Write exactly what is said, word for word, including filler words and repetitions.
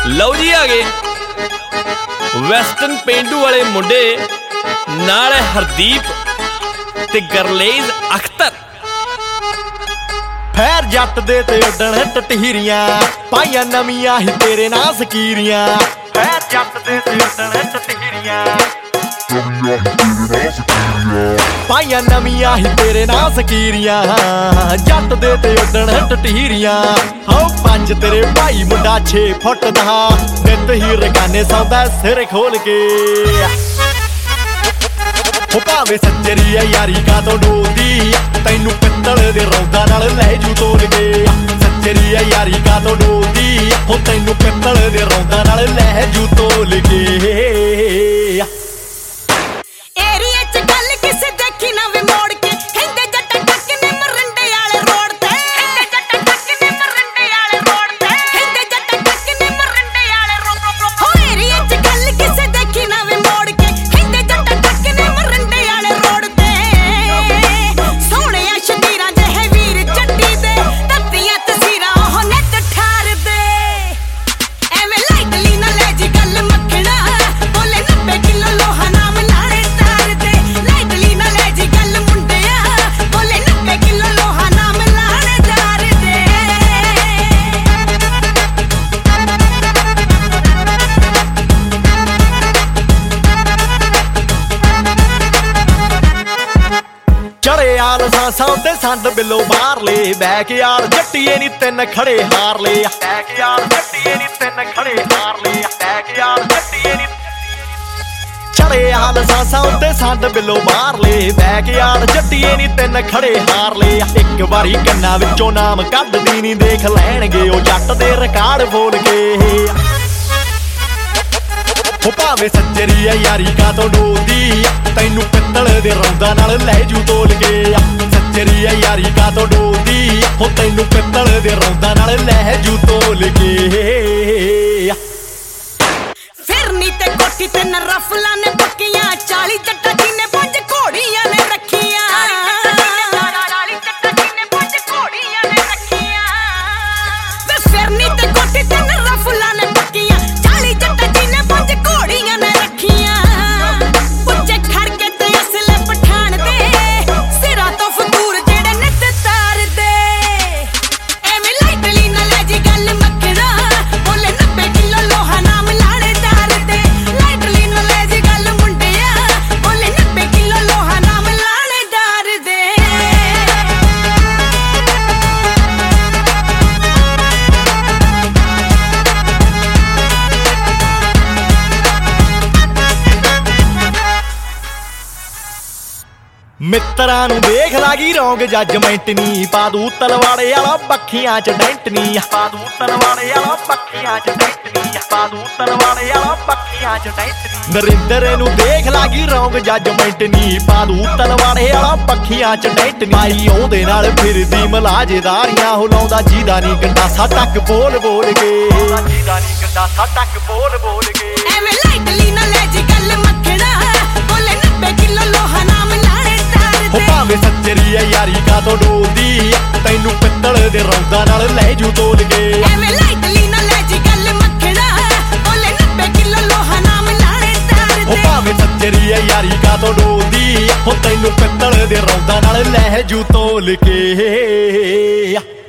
ਲਓ ਜੀ ਆ ਗਏ ਵੈਸਟਰਨ ਪੇਂਡੂ ਵਾਲੇ ਮੁੰਡੇ ਨਾਲ ਹਰਦੀਪ ਤੇ ਗਰਲੇਜ਼ ਅਖਤਰ। ਫੈਰ ਜੱਟ ਦੇ ਤੇ ਉੱਡਣ ਟਟਹੀਰੀਆਂ ਪਾਈਆਂ ਨਵੀਆਂ ਹੀ ਤੇਰੇ ਨਾਲ ਸਕੀਰੀਆਂ। ਫੈਰ ਜੱਟ ਦੇ ਤੇ ਉੱਡਣ ਟਟਹੀਰੀਆਂ ਪਾਈਆਂ ਨਵੀਆਂ ਹੀ ਤੇਰੇ ਨਾਲ ਸਕੀਰੀਆਂ। ਜੱਟ ਦੇ ਤੇ ਉੱਡਣ ਟਟਹੀਰੀਆਂ ਹੋ ਪੰਜ ਤੇਰੇ ਭਾਈ ਮੁੰਡਾ ਛੇ ਫੁੱਟ ਦਾ ਨਿੱਤ ਹੀ ਰਗਾਨੇ ਸੌਂਦਾ ਸਿਰ ਖੋਲ ਕੇ। ਹੋ ਭਾਵੇਂ ਸੱਜਰੀ ਆ ਯਾਰੀ ਕਾਤੋਂ ਡੋਲਦੀ ਤੈਨੂੰ ਪਿੱਤਲ ਦੇ ਰੌਂਦਾਂ ਨਾਲ ਲੈ ਜੂ ਤੋਲ ਕੇ। ਸੱਜਰੀ ਆ ਯਾਰੀ ਕਾਤੋਂ ਡੋਲਦੀ ਹੋ ਤੈਨੂੰ ਪਿੱਤਲ ਦੇ ਰੌਂਦਾਂ ਨਾਲ ਲੈ ਜੂ ਤੋਲ ਕੇ। ਚੜੇ ਆਲ ਸਾਸਾਂ ਤੇ ਸੰਦ ਬਿੱਲੋ ਬਾਹਰਲੇ ਬੈਕ ਯਾਰ ਜੱਟੀਏ ਨੀ ਤਿੰਨ ਖੜੇ ਹਾਰ ਲਏ। ਬੈਕ ਯਾਰ ਜੱਟੀਏ ਨੀ ਤਿੰਨ ਖੜੇ ਹਾਰ ਲਏ। ਬੈਕ ਯਾਰ ਜੱਟੀਏ ਨੀ ਚੜੇ ਆਲ ਸਾਸਾਂ ਤੇ ਸੰਦ ਬਿੱਲੋ ਬਾਹਰਲੇ ਬੈਕ ਯਾਰ ਜੱਟੀਏ ਨੀ ਤਿੰਨ ਖੜੇ ਹਾਰ ਲਏ। ਇੱਕ ਵਾਰੀ ਕੰਨਾਂ ਵਿੱਚੋਂ ਨਾਮ ਕੱਢਦੀ ਨੀ ਦੇਖ ਲੈਣਗੇ ਉਹ ਜੱਟ ਦੇ ਰਿਕਾਰਡ ਬੋਲ ਕੇ। ਹੋ ਭਾਵੇਂ ਸੱਜਰੀ ਆ ਯਾਰੀ ਕਾਤੋਂ ਡੋਲਦੀ ਤੈਨੂੰ ਪਿੱਤਲ ਦੇ ਰੌਂਦਾਂ ਨਾਲ ਲੈ ਜੂ ਤੋਲ ਕੇ। ਸੱਜਰੀ ਆ ਯਾਰੀ ਕਾਤੋਂ ਡੋਲਦੀ ਹੋ ਤੈਨੂੰ ਪਿੱਤਲ ਦੇ ਰੌਂਦਾਂ ਨਾਲ ਲੈ ਜੂ ਤੋਲ ਕੇ। ਫਿਰਨੀ ਤੇ ਕੋਠੀ ਤੇ ਨ ਰਫਲਾਂ ਨੇ ਪੱਕੀਆਂ ਚਾਲੀ ਜੱਟਾਂ ਜੀ ਨੇ ਪੰਜ ਘੋੜੀਆਂ ਨੇ ਰੱਖੀਆਂ। ਚਾਲੀ ਜੱਟਾਂ ਜੀ ਨੇ ਪੰਜ ਘੋੜੀਆਂ ਨੇ ਰੱਖੀਆਂ। ਵੇ ਫਿਰਨੀ ਤੇ ਕੋਠੀ ਤੇ ਨ ਰਫਲਾਂ ਨੇ ਪੱਕੀਆਂ ਚਾਲੀ ਜੱਟਾਂ ਜੀ ਨੇ ਪੰਜ ਘੋੜੀਆਂ ਨੇ ਰੱਖੀਆਂ। ਉੱਚੇ ਖੜ ਕੇ ਤੇ ਅਸਲੇ ਪਠਾਣ ਦੇ ਸਿਰਾਂ ਤੋਂ ਫਤੂਰ ਜਿਹੜੇ ਨਿੱਤ ਤਾਰਦੇ। ਐਵੇਂ ਲਾਈਟਲੀ ਨਾ ਲੈ ਜੀ ਗੱਲ ਮੱਖਣਾ ਬੋਲੇ ਨੱਬੇ ਕਿਲੋ ਲੋਹਾ ਨਾਮ ਲਾਣੇ ਤਾਰਦੇ। ਲਾਈਟਲੀ ਨਾ ਲੈ ਜੀ ਗੱਲ ਮੁੰਡਿਆ ਬੋਲੇ ਨੱਬੇ ਕਿਲੋ ਲੋਹਾ ਨਾਮ ਲਾਣੇ ਤਾਰਦੇ। ਮਿੱਤਰਾਂ ਨੂੰ ਦੇਖ ਲਾਗੀ ਰੌਂਗ ਜੱਜਮੈਂਟ ਨੀ ਪਾ ਦੂ ਤਲਵਾੜੇ ਵਾਲਾ ਪੱਖੀਆਂ ਚ ਡੈਂਟ ਨੀ। ਪਾ ਦੂ ਤਲਵਾੜੇ ਵਾਲਾ ਪੱਖੀਆਂ ਚ ਡੈਂਟ ਨੀ। ਪਾ ਦੂ ਤਲਵਾੜੇ ਵਾਲਾ ਪੱਖੀਆਂ ਚ ਡੈਂਟ ਨੀ। ਨਰਿੰਦਰ ਨੂੰ ਦੇਖ ਲਾਗੀ ਰੌਂਗ ਜੱਜਮੈਂਟ ਨੀ ਪਾ ਦੂ ਤਲਵਾੜੇ ਵਾਲਾ ਪੱਖੀਆਂ ਚ ਡੈਂਟ ਨੀ। ਭਾਈ ਉਹਦੇ ਨਾਲ ਫਿਰਦੀ ਮਲਾਜੇਦਾਰੀਆਂ ਹੋ ਲਾਉਂਦਾ ਜੀਦਾ ਨੀ ਗੰਡਾਸਾ ਟੱਕ ਬੋਲ ਬੋਲ ਕੇ। ਜੀਦਾ ਨੀ ਗੰਡਾਸਾ ਟੱਕ ਬੋਲ ਬੋਲ ਕੇ। ਐਵੇਂ ਲਾਈਟਲੀ ਨਾ ਲੈ ਜੀ ਗੱਲ ਮੱਖਣਾ ਬੋਲੇ ਨੱਬੇ ਕਿਲੋ ਲੋਹਾ ਨਾਮ ਲਾਣੇ ਤਾਰਦੇ। ਹੋ ਭਾਵੇਂ ਸੱਜਰੀ ਆ ਯਾਰੀ ਕਾਤੋਂ ਡੋਲਦੀ ਤੈਨੂੰ ਪਿੱਤਲ ਦੇ ਰੌਂਦਾਂ ਨਾਲ ਲੈ ਜੂ ਤੋਲ ਕੇ। ਐਵੇਂ ਲਾਈਟਲੀ ਨਾ ਲੈ ਜੀ ਗੱਲ ਮੱਖਣਾ ਬੋਲੇ ਨੱਬੇ ਕਿਲੋ ਲੋਹਾ ਨਾਮ ਲਾਣੇ ਤਾਰਦੇ। ਹੋ ਭਾਵੇਂ ਸੱਜਰੀ ਆ ਯਾਰੀ ਕਾਤੋਂ ਡੋਲਦੀ ਹੋ ਤੈਨੂੰ ਪਿੱਤਲ ਦੇ ਰੌਂਦਾਂ ਨਾਲ ਲੈ ਜੂ ਤੋਲ ਕੇ।